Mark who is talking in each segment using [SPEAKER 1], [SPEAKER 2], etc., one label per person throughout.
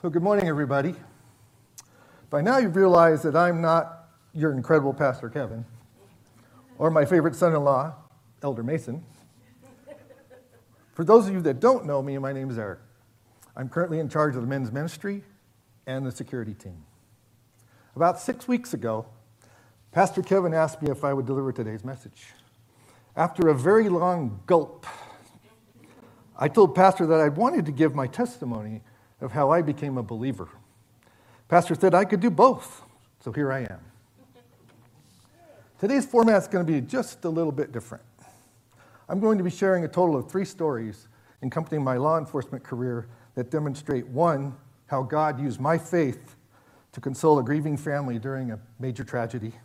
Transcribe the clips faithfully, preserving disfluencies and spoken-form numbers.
[SPEAKER 1] Well, good morning, everybody. By now you've realized that I'm not your incredible Pastor Kevin, or my favorite son-in-law, Elder Mason. For those of you that don't know me, my name is Eric. I'm currently in charge of the men's ministry and the security team. About six weeks ago, Pastor Kevin asked me if I would deliver today's message. After a very long gulp, I told Pastor that I wanted to give my testimony of how I became a believer. Pastor said I could do both, so here I am. Today's format is going to be just a little bit different. I'm going to be sharing a total of three stories accompanying my law enforcement career that demonstrate, one, how God used my faith to console a grieving family during a major tragedy,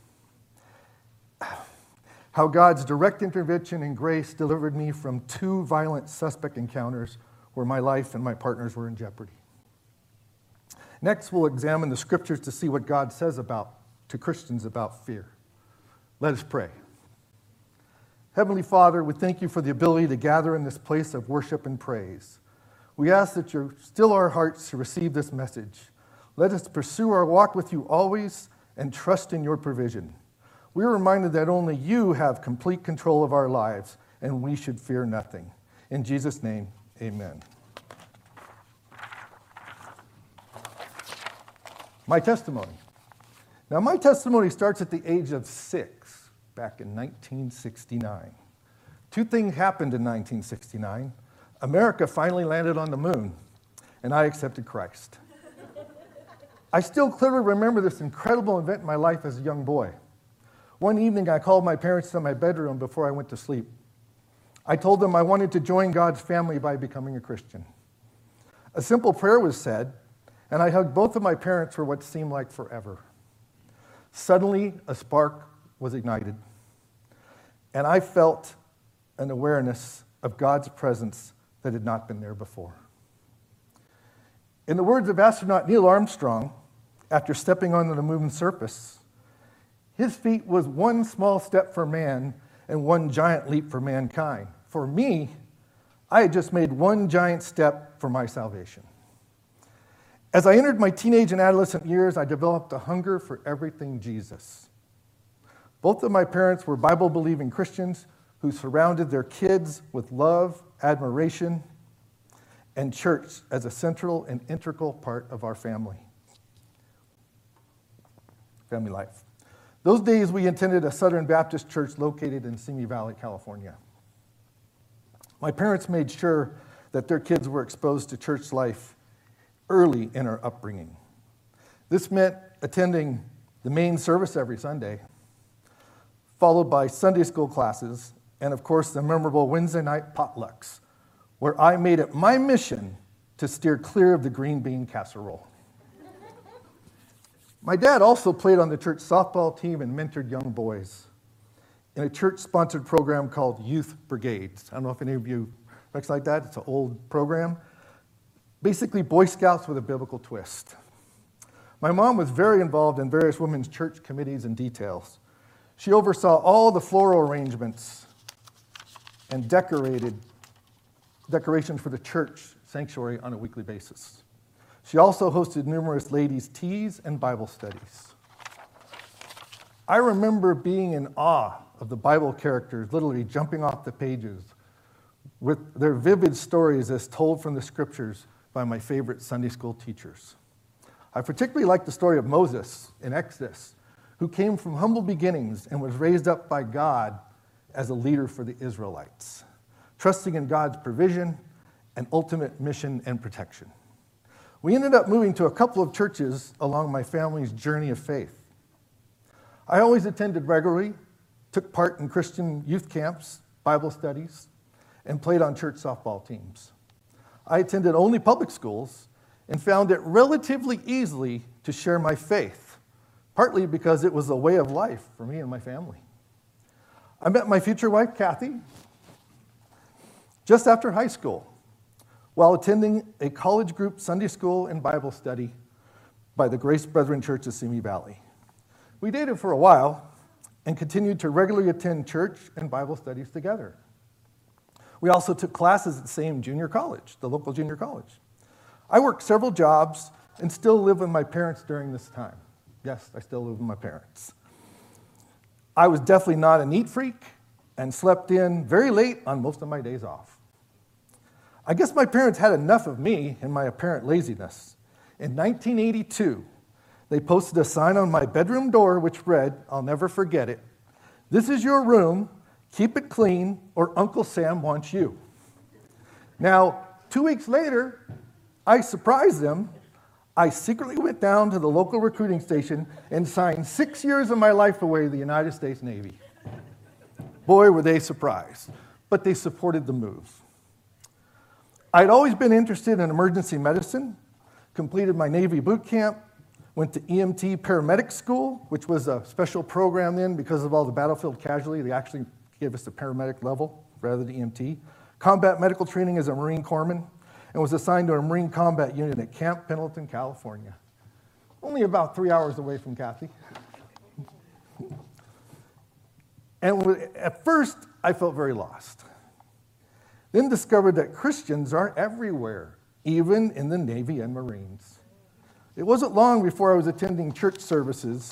[SPEAKER 1] how God's direct intervention and grace delivered me from two violent suspect encounters where my life and my partners were in jeopardy. Next, we'll examine the scriptures to see what God says about to Christians about fear. Let us pray. Heavenly Father, we thank you for the ability to gather in this place of worship and praise. We ask that you still our hearts to receive this message. Let us pursue our walk with you always and trust in your provision. We are reminded that only you have complete control of our lives, and we should fear nothing. In Jesus' name, amen. My testimony. Now, my testimony starts at the age of six, back in nineteen sixty-nine. Two things happened in nineteen sixty-nine. America finally landed on the moon, and I accepted Christ. I still clearly remember this incredible event in my life as a young boy. One evening, I called my parents to my bedroom before I went to sleep. I told them I wanted to join God's family by becoming a Christian. A simple prayer was said, and I hugged both of my parents for what seemed like forever. Suddenly, a spark was ignited, and I felt an awareness of God's presence that had not been there before. In the words of astronaut Neil Armstrong, after stepping onto the moon's surface, his feat was one small step for man and one giant leap for mankind. For me, I had just made one giant step for my salvation. As I entered my teenage and adolescent years, I developed a hunger for everything Jesus. Both of my parents were Bible-believing Christians who surrounded their kids with love, admiration, and church as a central and integral part of our family. Family life. Those days, we attended a Southern Baptist church located in Simi Valley, California. My parents made sure that their kids were exposed to church life early in our upbringing. This meant attending the main service every Sunday, followed by Sunday school classes, and of course the memorable Wednesday night potlucks, where I made it my mission to steer clear of the green bean casserole. My dad also played on the church softball team and mentored young boys in a church-sponsored program called Youth Brigades. I don't know if any of you looks like that. It's an old program. Basically, Boy Scouts with a biblical twist. My mom was very involved in various women's church committees and details. She oversaw all the floral arrangements and decorated decorations for the church sanctuary on a weekly basis. She also hosted numerous ladies' teas and Bible studies. I remember being in awe of the Bible characters literally jumping off the pages with their vivid stories as told from the scriptures by my favorite Sunday school teachers. I particularly like the story of Moses in Exodus, who came from humble beginnings and was raised up by God as a leader for the Israelites, trusting in God's provision and ultimate mission and protection. We ended up moving to a couple of churches along my family's journey of faith. I always attended regularly, took part in Christian youth camps, Bible studies, and played on church softball teams. I attended only public schools and found it relatively easily to share my faith, partly because it was a way of life for me and my family. I met my future wife, Kathy, just after high school, while attending a college group Sunday school and Bible study by the Grace Brethren Church of Simi Valley. We dated for a while and continued to regularly attend church and Bible studies together. We also took classes at the same junior college, the local junior college. I worked several jobs and still live with my parents during this time. Yes, I still live with my parents. I was definitely not a neat freak and slept in very late on most of my days off. I guess my parents had enough of me and my apparent laziness. In nineteen eighty-two, they posted a sign on my bedroom door which read, I'll never forget it, "This is your room, keep it clean, or Uncle Sam wants you." Now, two weeks later, I surprised them. I secretly went down to the local recruiting station and signed six years of my life away to the United States Navy. Boy, were they surprised, but they supported the move. I'd always been interested in emergency medicine, completed my Navy boot camp, went to E M T paramedic school, which was a special program then because of all the battlefield casualty. They actually gave us the paramedic level rather than E M T. Combat medical training as a Marine corpsman, and was assigned to a Marine combat unit at Camp Pendleton, California. Only about three hours away from Kathy. And at first, I felt very lost. Then discovered that Christians are everywhere, even in the Navy and Marines. It wasn't long before I was attending church services.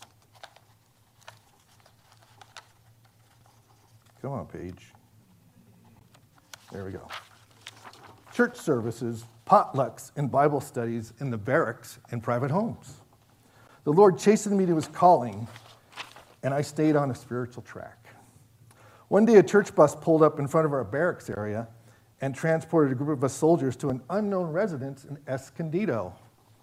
[SPEAKER 1] Come on, Paige. There we go. Church services, potlucks, and Bible studies in the barracks and private homes. The Lord chastened me to his calling, and I stayed on a spiritual track. One day, a church bus pulled up in front of our barracks area and transported a group of us soldiers to an unknown residence in Escondido.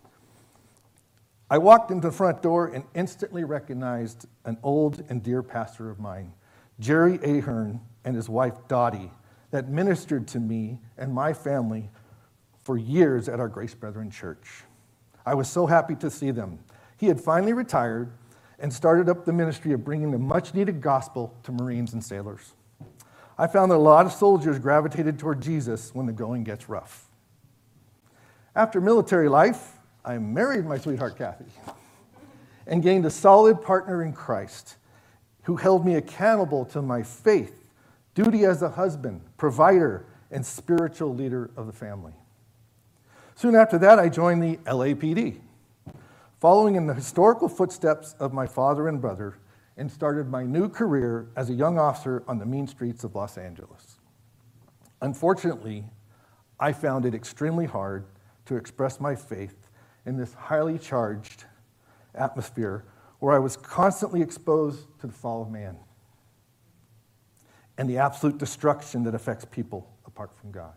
[SPEAKER 1] I walked into the front door and instantly recognized an old and dear pastor of mine, Jerry Ahern, and his wife, Dottie, that ministered to me and my family for years at our Grace Brethren Church. I was so happy to see them. He had finally retired and started up the ministry of bringing the much-needed gospel to Marines and sailors. I found that a lot of soldiers gravitated toward Jesus when the going gets rough. After military life, I married my sweetheart, Kathy, and gained a solid partner in Christ who held me accountable to my faith, duty as a husband, provider, and spiritual leader of the family. Soon after that, I joined the L A P D, following in the historical footsteps of my father and brother, and started my new career as a young officer on the mean streets of Los Angeles. Unfortunately, I found it extremely hard to express my faith in this highly charged atmosphere where I was constantly exposed to the fall of man and the absolute destruction that affects people apart from God.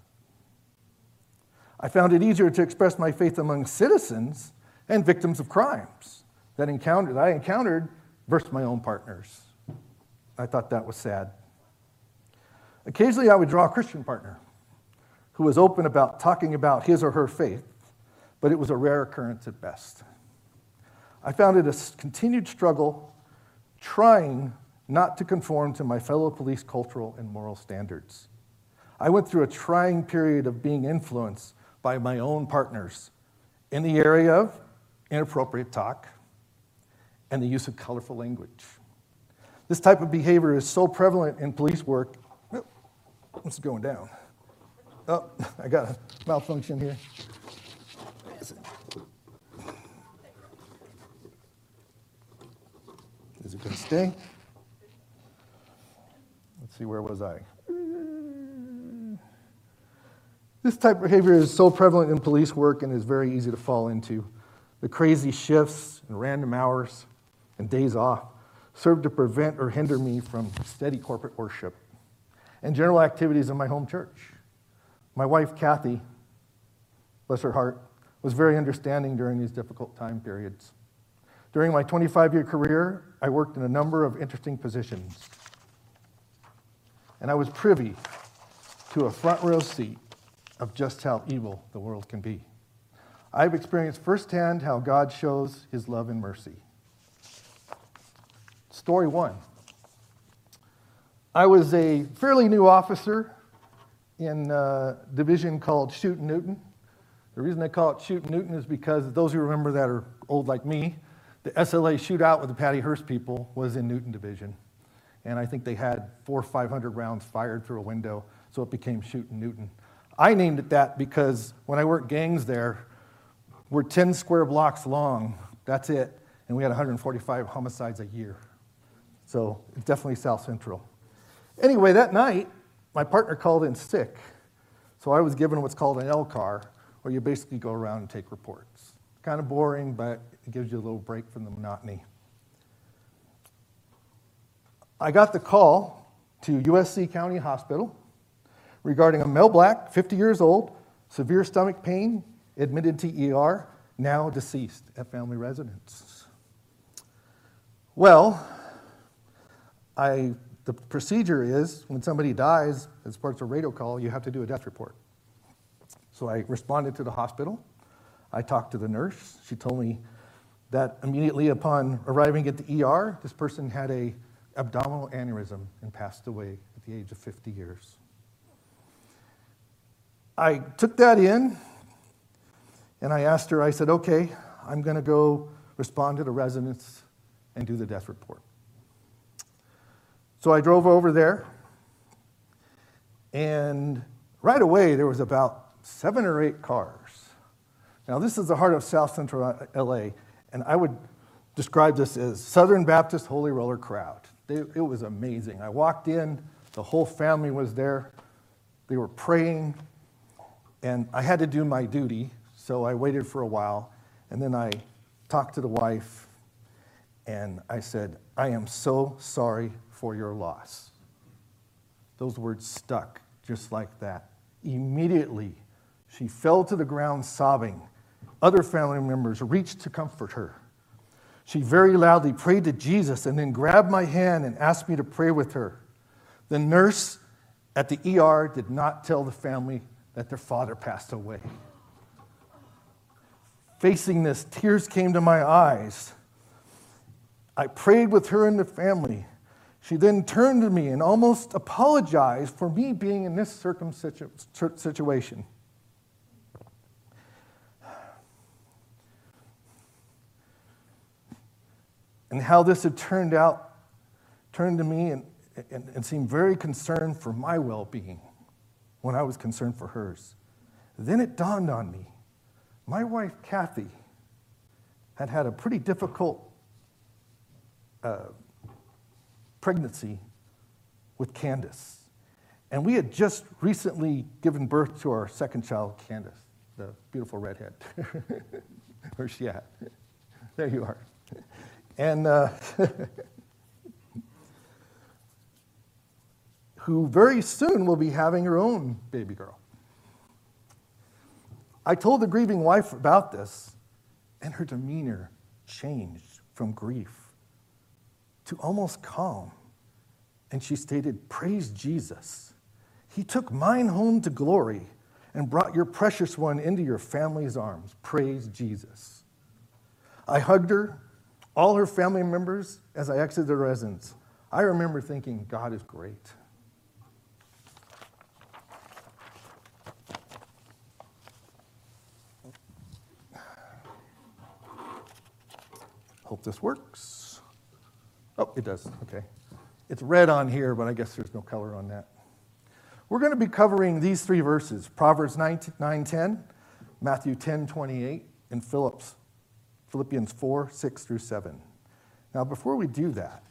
[SPEAKER 1] I found it easier to express my faith among citizens and victims of crimes that encountered, I encountered versus my own partners. I thought that was sad. Occasionally, I would draw a Christian partner who was open about talking about his or her faith, but it was a rare occurrence at best. I found it a continued struggle trying not to conform to my fellow police cultural and moral standards. I went through a trying period of being influenced by my own partners in the area of inappropriate talk and the use of colorful language. This type of behavior is so prevalent in police work. Oh, it's going down. Oh, I got a malfunction here. Is it going to stay? Let's see, where was I? This type of behavior is so prevalent in police work and is very easy to fall into. The crazy shifts and random hours and days off serve to prevent or hinder me from steady corporate worship and general activities in my home church. My wife, Kathy, bless her heart, was very understanding during these difficult time periods. During my twenty-five-year career, I worked in a number of interesting positions, and I was privy to a front row seat of just how evil the world can be. I've experienced firsthand how God shows his love and mercy. Story one. I was a fairly new officer in a division called Chute Newton. The reason they call it Chute Newton is because those who remember that are old like me, the S L A shootout with the Patty Hearst people was in Newton Division. And I think they had four or five hundred rounds fired through a window, so it became Chute Newton. I named it that because when I worked gangs there, We're ten square blocks long. That's it. And we had one hundred forty-five homicides a year. So it's definitely South Central. Anyway, that night, my partner called in sick. So I was given what's called an L C A R, where you basically go around and take reports. Kind of boring, but it gives you a little break from the monotony. I got the call to U S C County Hospital regarding a male black, fifty years old, severe stomach pain, admitted to E R, now deceased at family residence. Well, I, the procedure is when somebody dies as part of a radio call, you have to do a death report. So I responded to the hospital. I talked to the nurse. She told me that immediately upon arriving at the E R, this person had a abdominal aneurysm and passed away at the age of fifty years. I took that in, and I asked her, I said, okay, I'm going to go respond to the residents and do the death report. So I drove over there, and right away there was about seven or eight cars. Now this is the heart of South Central L A, and I would describe this as Southern Baptist Holy Roller crowd. They, it was amazing. I walked in, the whole family was there. They were praying, and I had to do my duty, so I waited for a while, and then I talked to the wife, and I said, I am so sorry for your loss. Those words stuck just like that. Immediately, she fell to the ground sobbing. Other family members reached to comfort her. She very loudly prayed to Jesus and then grabbed my hand and asked me to pray with her. The nurse at the E R did not tell the family that their father passed away. Facing this, tears came to my eyes. I prayed with her and the family. She then turned to me and almost apologized for me being in this circumsitu- situation. And how this had turned out, turned to me and, and, and seemed very concerned for my well-being when I was concerned for hers. Then it dawned on me, my wife, Kathy, had had a pretty difficult uh, pregnancy with Candace. And we had just recently given birth to our second child, Candace, the beautiful redhead. Where's she at? There you are. And uh, who very soon will be having her own baby girl. I told the grieving wife about this, and her demeanor changed from grief to almost calm. And she stated, praise Jesus. He took mine home to glory and brought your precious one into your family's arms. Praise Jesus. I hugged her, all her family members, as I exited the residence. I remember thinking, God is great. Hope this works. Oh, it does, okay. It's red on here, but I guess there's no color on that. We're going to be covering these three verses, Proverbs nine ten, Matthew ten twenty-eight, and Phillips, Philippians four six through seven. Now, before we do that,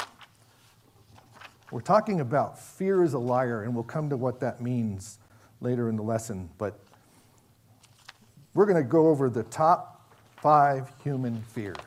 [SPEAKER 1] we're talking about fear is a liar, and we'll come to what that means later in the lesson, but we're going to go over the top five human fears.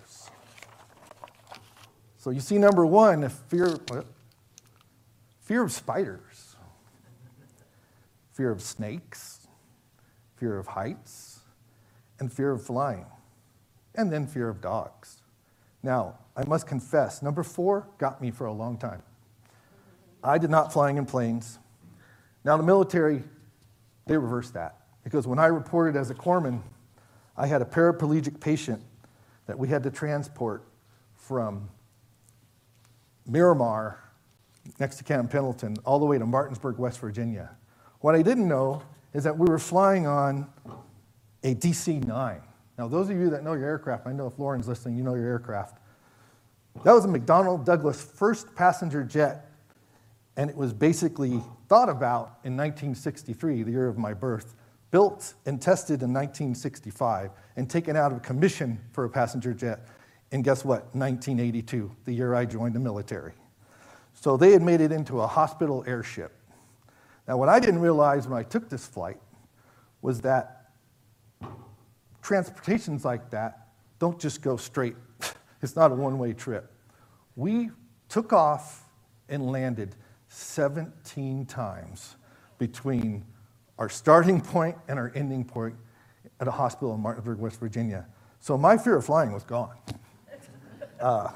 [SPEAKER 1] So you see number one, the fear, what? Fear of spiders, fear of snakes, fear of heights, and fear of flying, and then fear of dogs. Now, I must confess, number four got me for a long time. I did not flying in planes. Now, the military, they reversed that, because when I reported as a corpsman, I had a paraplegic patient that we had to transport from Miramar, next to Camp Pendleton, all the way to Martinsburg, West Virginia. What I didn't know is that we were flying on a D C nine. Now, those of you that know your aircraft, I know if Lauren's listening, you know your aircraft. That was a McDonnell Douglas first passenger jet, and it was basically thought about in nineteen sixty-three, the year of my birth, built and tested in nineteen sixty-five and taken out of commission for a passenger jet in, guess what, nineteen eighty-two, the year I joined the military. So they had made it into a hospital airship. Now, what I didn't realize when I took this flight was that transportations like that don't just go straight. It's not a one-way trip. We took off and landed seventeen times between our starting point and our ending point at a hospital in Martinsburg, West Virginia. So my fear of flying was gone. Uh,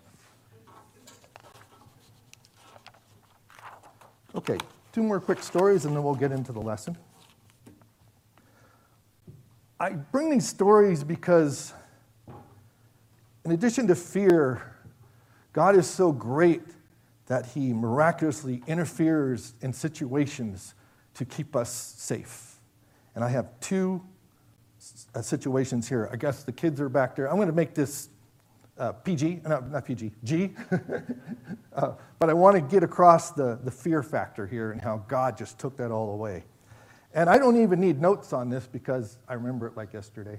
[SPEAKER 1] okay, two more quick stories and then we'll get into the lesson. I bring these stories because in addition to fear, God is so great that he miraculously interferes in situations to keep us safe. And I have two uh, situations here. I guess the kids are back there. I'm going to make this uh, P G, no, not P G, G. uh, but I want to get across the, the fear factor here and how God just took that all away. And I don't even need notes on this because I remember it like yesterday.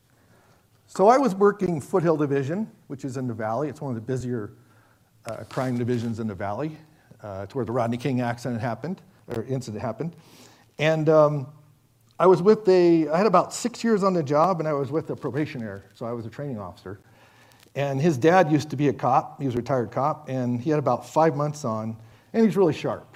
[SPEAKER 1] So I was working Foothill Division, which is in the Valley. It's one of the busier uh, crime divisions in the Valley. Uh, it's where the Rodney King accident happened. or incident happened. And um, I was with a, I had about six years on the job, and I was with a probationary, so I was a training officer. And his dad used to be a cop. He was a retired cop, and he had about five months on, and he's really sharp.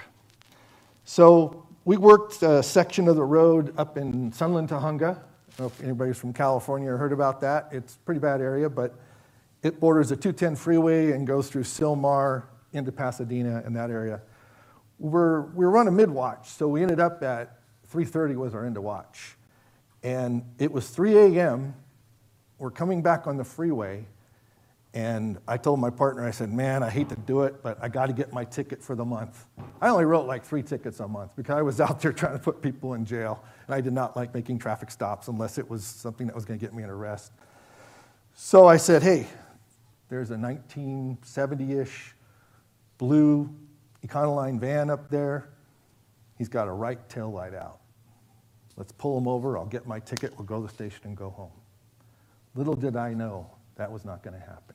[SPEAKER 1] So we worked a section of the road up in Sunland, Tujunga. I don't know if anybody's from California or heard about that. It's a pretty bad area, but it borders the two ten freeway and goes through Sylmar into Pasadena in that area. We're, we were on a mid-watch, so we ended up at three thirty was our end of watch. And it was three a.m., we're coming back on the freeway, and I told my partner, I said, man, I hate to do it, but I got to get my ticket for the month. I only wrote like three tickets a month because I was out there trying to put people in jail, and I did not like making traffic stops unless it was something that was going to get me an arrest. So I said, hey, there's a nineteen seventy-ish blue Econoline van up there. He's got a right tail light out. Let's pull him over. I'll get my ticket. We'll go to the station and go home. Little did I know that was not going to happen.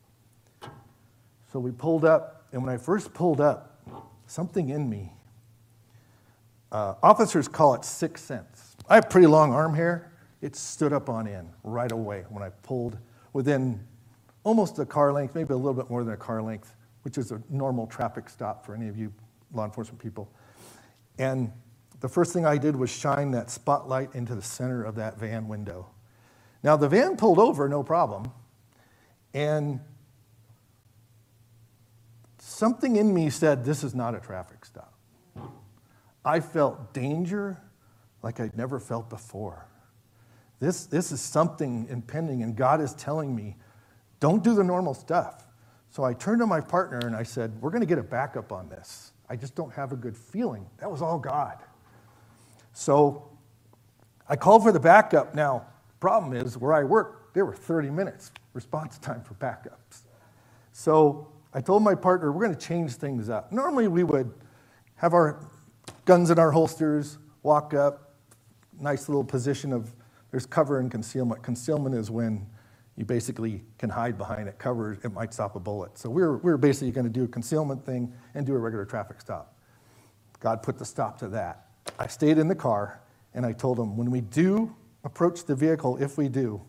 [SPEAKER 1] So we pulled up, and when I first pulled up, something in me, uh, officers call it sixth sense. I have pretty long arm hair. It stood up on end right away when I pulled within almost a car length, maybe a little bit more than a car length, which is a normal traffic stop for any of you law enforcement people. And the first thing I did was shine that spotlight into the center of that van window. Now, the van pulled over, no problem, and something in me said, this is not a traffic stop. I felt danger like I'd never felt before. This, this is something impending, and God is telling me, don't do the normal stuff. So I turned to my partner and I said, we're going to get a backup on this. I just don't have a good feeling. That was all God. So I called for the backup. Now, the problem is where I work, there were thirty minutes response time for backups. So I told my partner, we're going to change things up. Normally we would have our guns in our holsters, walk up, nice little position of, there's cover and concealment. Concealment is when you basically can hide behind it. Cover, it might stop a bullet. So we were, we were basically going to do a concealment thing and do a regular traffic stop. God put the stop to that. I stayed in the car, and I told him, when we do approach the vehicle, if we do,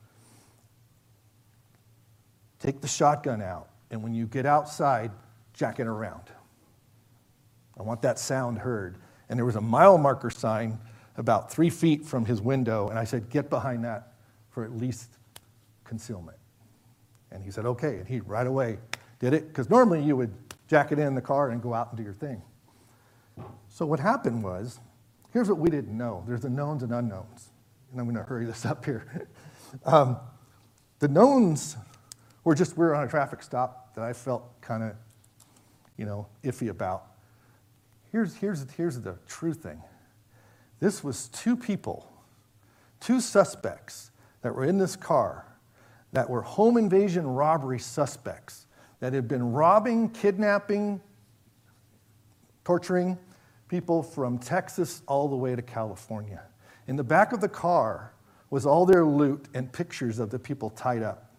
[SPEAKER 1] take the shotgun out, and when you get outside, jack it around. I want that sound heard. And there was a mile marker sign about three feet from his window, and I said, get behind that for at least concealment. And he said, okay, and he right away did it, because normally you would jack it in the car and go out and do your thing. So what happened was, here's what we didn't know. There's the knowns and unknowns, and I'm going to hurry this up here. um, the knowns were just, we were on a traffic stop that I felt kind of, you know, iffy about. Here's, here's, here's the true thing. This was two people, two suspects that were in this car that were home invasion robbery suspects that had been robbing, kidnapping, torturing people from Texas all the way to California. In the back of the car was all their loot and pictures of the people tied up.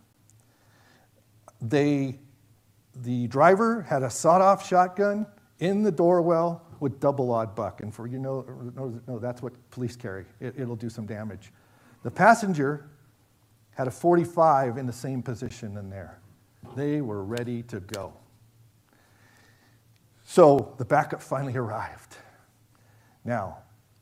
[SPEAKER 1] They, the driver had a sawed-off shotgun in the doorwell with double-aught buck. And for you know, no, no, that's what police carry. It, it'll do some damage. The passenger had a forty-five in the same position in there. They were ready to go. So the backup finally arrived. Now,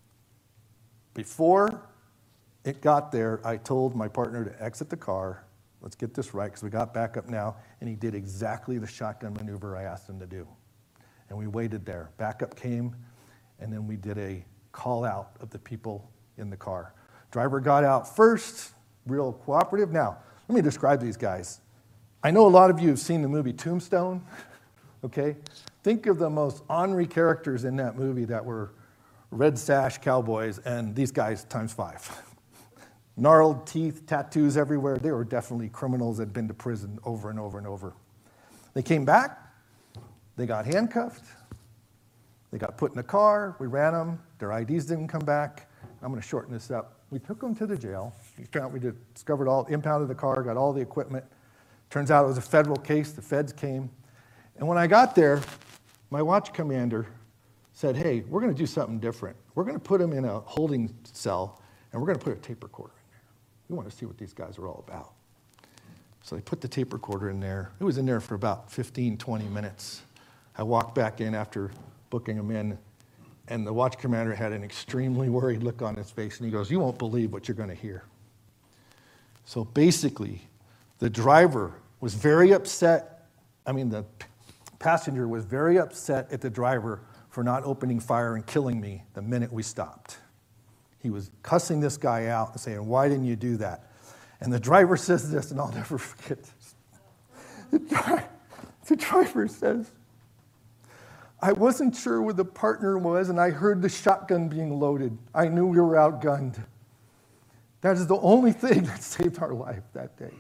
[SPEAKER 1] before it got there, I told my partner to exit the car. Let's get this right, because we got backup now. And he did exactly the shotgun maneuver I asked him to do. And we waited there. Backup came, and then we did a call out of the people in the car. Driver got out first, real cooperative. Now, let me describe these guys. I know a lot of you have seen the movie Tombstone, okay? Think of the most ornery characters in that movie that were red sash cowboys, and these guys times five. Gnarled teeth, tattoos everywhere. They were definitely criminals that had been to prison over and over and over. They came back. They got handcuffed. They got put in a car. We ran them. Their I Ds didn't come back. I'm going to shorten this up. We took them to the jail. We found, we discovered all, impounded the car, got all the equipment. Turns out it was a federal case. The feds came. And when I got there, my watch commander said, hey, we're going to do something different. We're going to put them in a holding cell, and we're going to put a tape recorder in there. We want to see what these guys are all about. So they put the tape recorder in there. It was in there for about fifteen, twenty minutes. I walked back in after booking them in, and the watch commander had an extremely worried look on his face, and he goes, you won't believe what you're going to hear. So basically, the driver was very upset. I mean, the passenger was very upset at the driver for not opening fire and killing me the minute we stopped. He was cussing this guy out and saying, why didn't you do that? And the driver says this, and I'll never forget this. The, dri- the driver says, I wasn't sure where the partner was, and I heard the shotgun being loaded. I knew we were outgunned. That is the only thing that saved our life that day.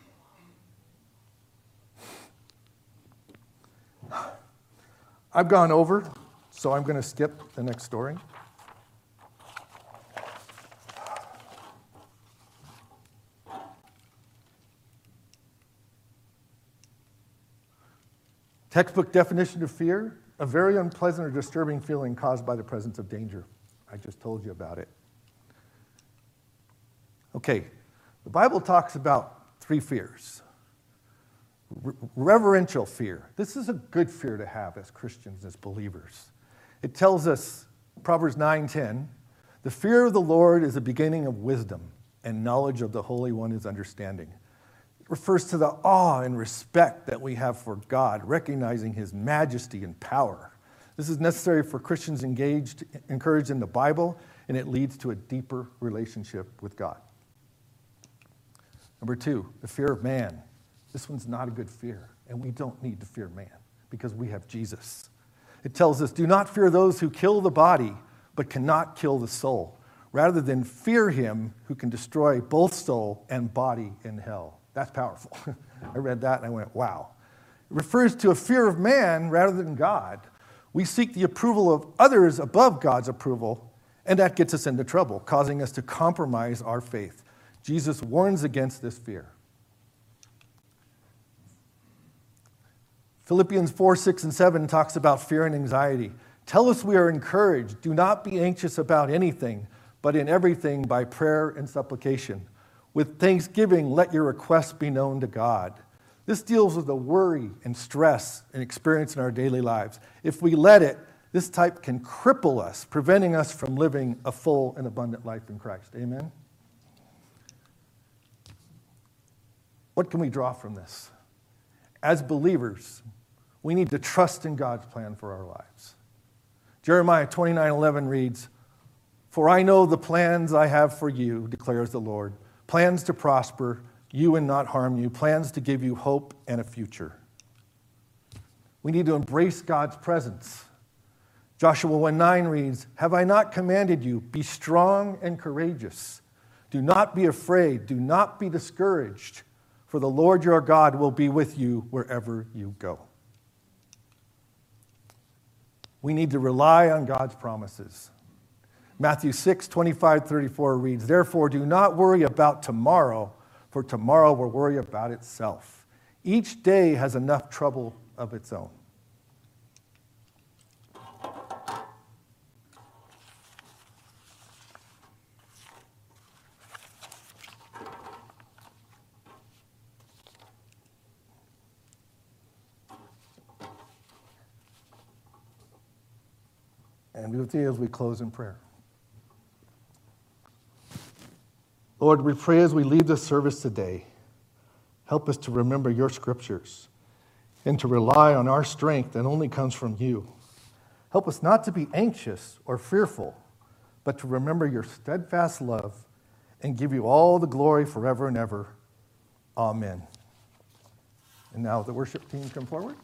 [SPEAKER 1] I've gone over, so I'm going to skip the next story. Textbook definition of fear, a very unpleasant or disturbing feeling caused by the presence of danger. I just told you about it. Okay, the Bible talks about three fears. Re- reverential fear. This is a good fear to have as Christians, as believers. It tells us, Proverbs nine ten, the fear of the Lord is the beginning of wisdom, and knowledge of the Holy One is understanding. It refers to the awe and respect that we have for God, recognizing his majesty and power. This is necessary for Christians engaged, encouraged in the Bible, and it leads to a deeper relationship with God. Number two, the fear of man. This one's not a good fear, and we don't need to fear man because we have Jesus. It tells us, do not fear those who kill the body, but cannot kill the soul, rather than fear him who can destroy both soul and body in hell. That's powerful. I read that and I went, wow. It refers to a fear of man rather than God. We seek the approval of others above God's approval, and that gets us into trouble, causing us to compromise our faith. Jesus warns against this fear. Philippians four, six, and seven talks about fear and anxiety. Tell us we are encouraged. Do not be anxious about anything, but in everything by prayer and supplication. With thanksgiving, let your requests be known to God. This deals with the worry and stress and experience in our daily lives. If we let it, this type can cripple us, preventing us from living a full and abundant life in Christ. Amen? What can we draw from this? As believers, we need to trust in God's plan for our lives. Jeremiah twenty-nine eleven reads, for I know the plans I have for you, declares the Lord, plans to prosper you and not harm you, plans to give you hope and a future. We need to embrace God's presence. Joshua one nine reads, have I not commanded you, be strong and courageous. Do not be afraid, do not be discouraged, for the Lord your God will be with you wherever you go. We need to rely on God's promises. Matthew six, twenty-five, thirty-four reads, "Therefore do not worry about tomorrow, for tomorrow will worry about itself. Each day has enough trouble of its own." And be with you as we close in prayer. Lord, we pray as we leave this service today, help us to remember your scriptures and to rely on our strength that only comes from you. Help us not to be anxious or fearful, but to remember your steadfast love and give you all the glory forever and ever. Amen. And now the worship team come forward.